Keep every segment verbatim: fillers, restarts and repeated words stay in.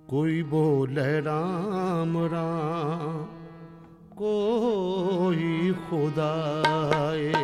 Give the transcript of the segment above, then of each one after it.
कोई बोले राम राम, कोई खुदाए।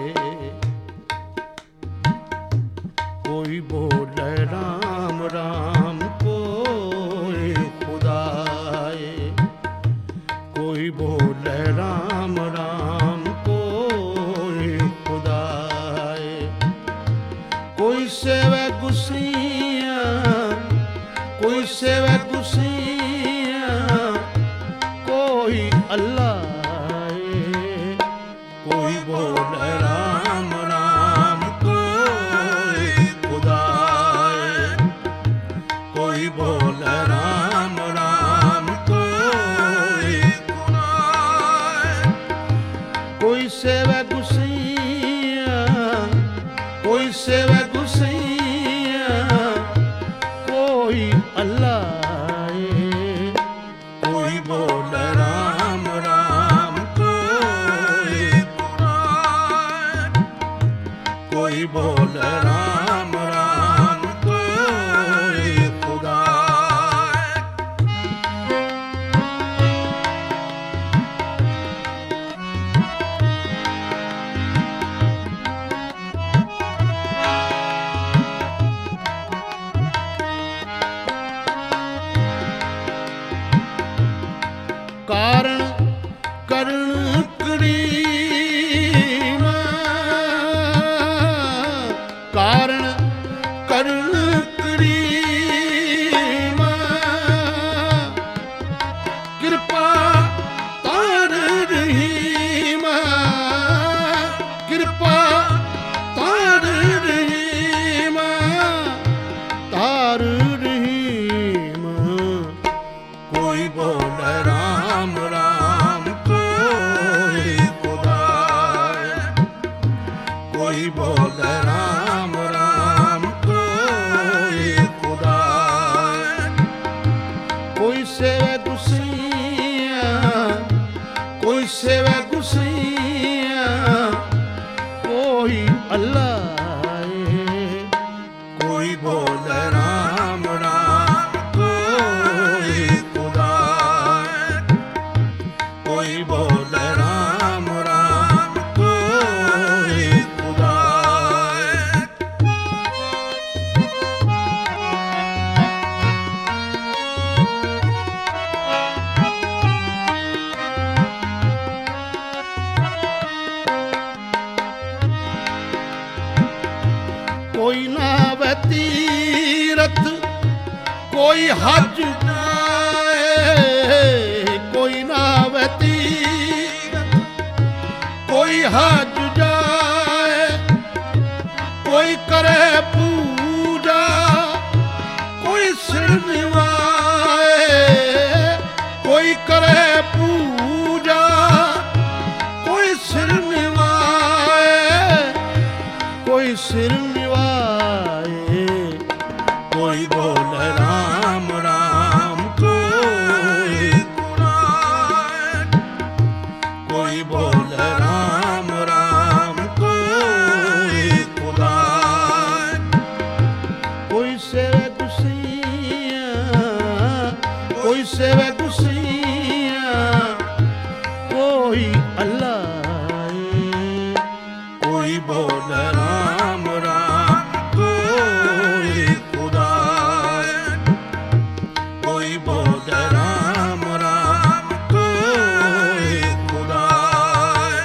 कोई बोले राम राम, कोई खुदाए। कोई बोले राम राम, कोई खुदाए। कोई सेवे गुसिया, कोई सेवे गुसिया, कोई अल्लाह। कोई बोले राम राम, कोई खुदाए। कोई बोले राम राम, कोई खुदाए। कोई सेवे गुसिया, कोई सेवे गुसिया, कोई अल्लाह। कोई बोले राम राम, कोई खुदाए। कोई बोले राम राम, कोई खुदाए। कारण करण करीम, कारण करण करीम। कृपा तार रहीम, कृपा तार रहीम, तार रहीम। कोई बोले राम राम, कोई खुदाए। कोई बोले राम राम, कोई खुदाए। कोई सेवे गुसिया, कोई सेवे गुसिया, कोई अल्लाह। कोई बोले राम राम, कोई खुदाए। कोई बोले राम राम, कोई खुदाए। कोई नावे तीरथ, कोई हज जाए। कोई नावे तीरथ, कोई हज जाए। कोई करे पूजा, कोई सिर निवाए। कोई करे पूजा, कोई सिर निवाए। कोई सिर निवाए। कोई बोले राम राम, कोई खुदाए। कोई बोले राम राम, कोई खुदाए। कोई सेवे गुसिया, कोई सेवे गुसिया, कोई अल्लाह। कोई बोले राम राम, कोई खुदाए। कोई बोले राम राम, कोई खुदाए।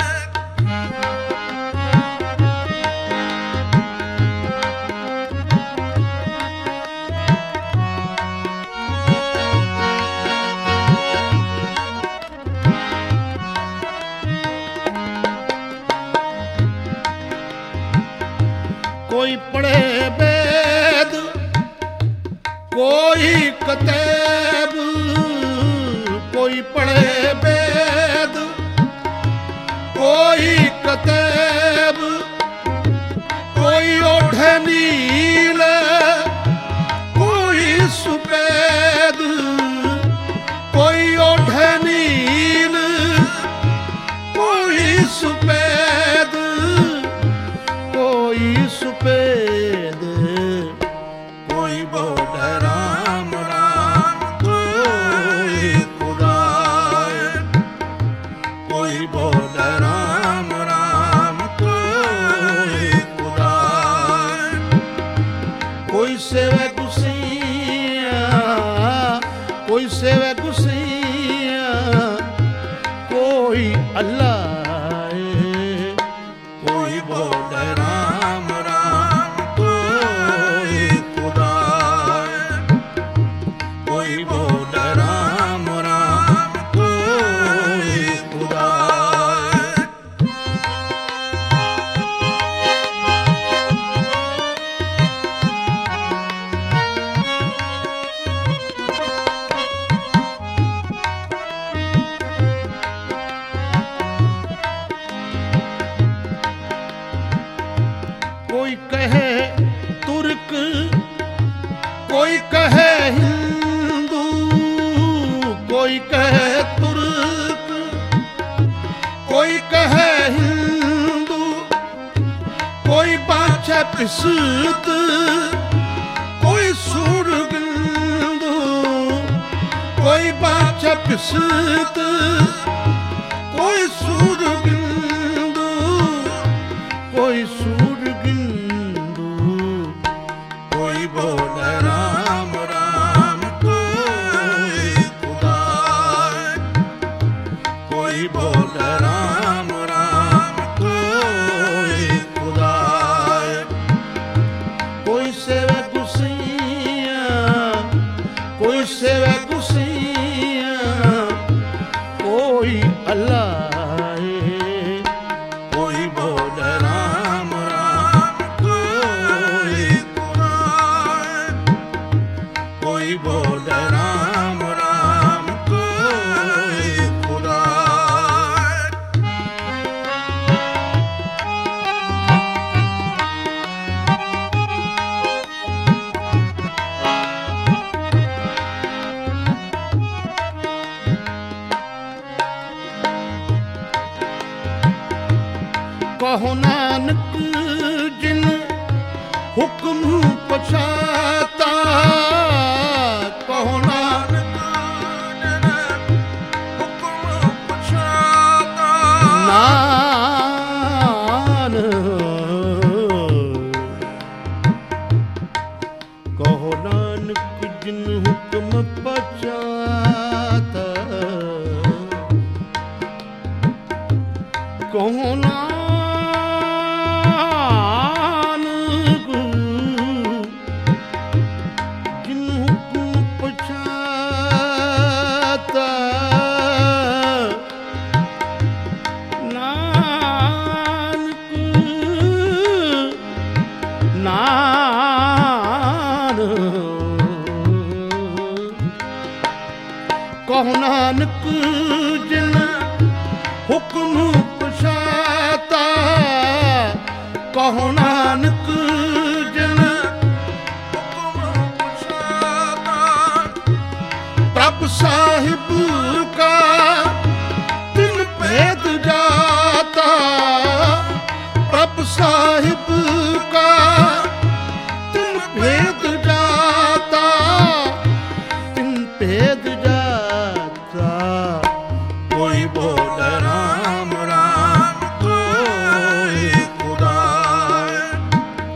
कोई पढ़े वेद, कोई कतेब। कोई पढ़े वेद, कोई कतेब। कोई ओढ़े नील, कोई सुपेद। कोई ओढ़े नील, कोई सुपेद। कोई सुपेद। कोई बोले राम राम, कोई सेवे गुसिया, कोई सेवे गुसिया, कोई अल्लाह है, कोई बोले राम राम, कोई खुदा है, कोई बोले राम राम, कोई खुदा है। कोई कहे तुर्क, कोई कहे हिंदू, कोई कहे तुर्क, कोई कहे हिंदू, कोई बाछे पिसत, कोई सूर गिंदू, कोई बाछे पिसत, कोई सूर गिंदू, कोई सूर गिंदू, कोई बोले राम राम, कोई खुदा है, कोई बोले राम राम, कोई खुदा है। कोई सेवे गुसिया, कोई सेवे गुसिया, कोई अल्लाह है, कोई बोले राम राम, कोई खुदा है, कोई बोले राम राम, कोई खुदा है। कहो नानक जिन हुक्म पछाता, कहो नानक जिन हुक्म पछाता, नान कहो नानक जिन हुक्म पछाता, कहो नानक जिन हुक्म पछाता, नानक नान कहो नानक जिन हुक्म पछाता, कहो नानक जिन हुक्म पछाता, प्रभ साहिब का तिन भेद जाता, प्रभ साहिब का तिन भेद जाता, तिन भेद जाता, कोई बोले राम राम, कोई खुदा है,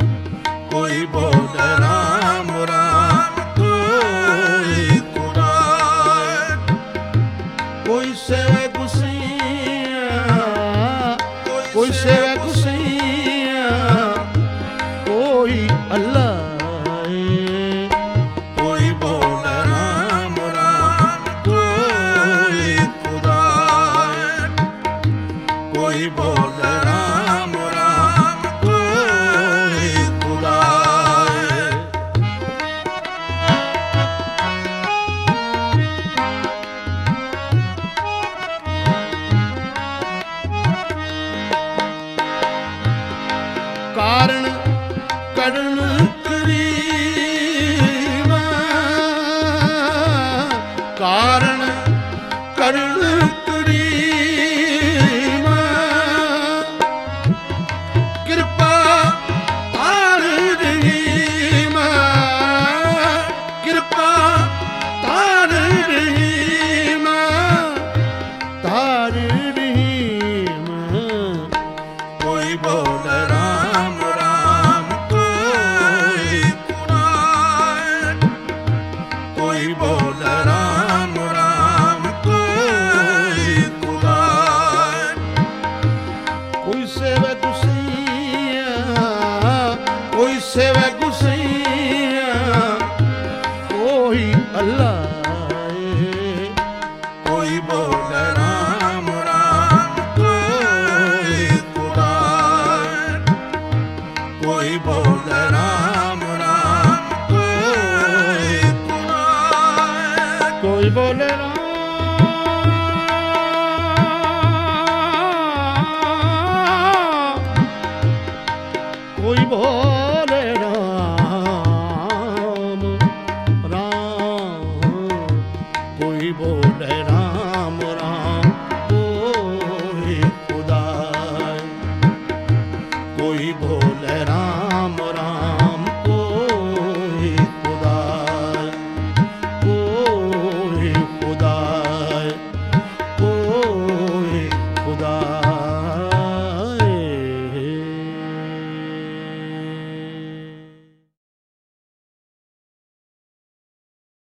बोले